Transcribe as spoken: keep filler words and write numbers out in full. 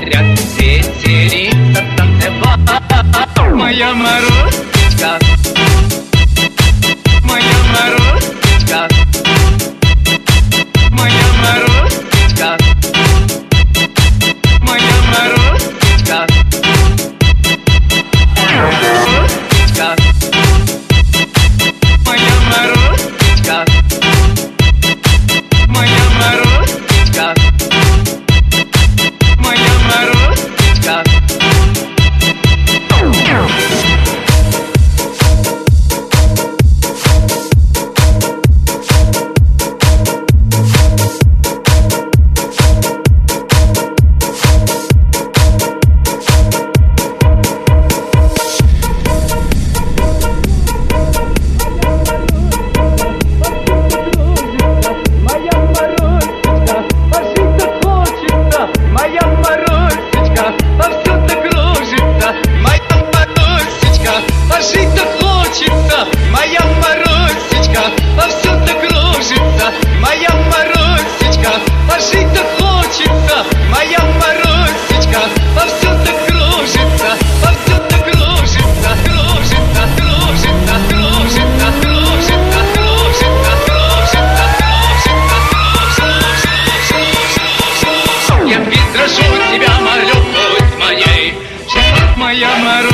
говорят, веселится, танцевать. Моя Марусечка, моя Марусечка, моя Марусечка, моя Марусечка, Марусечка, моя Марусечка, моя Марусечка, моя Марусечка. Жить-то хочется, моя Марусечка, повсюду кружится, моя Марусечка, жить-то хочется, моя Марусечка, повсюду кружится, повсюду кружится, кружится, кружится, кружится, кружится, кружится, кружится, кружится. Я ведь прошу тебя, молю, будь моей, моя Марусечка.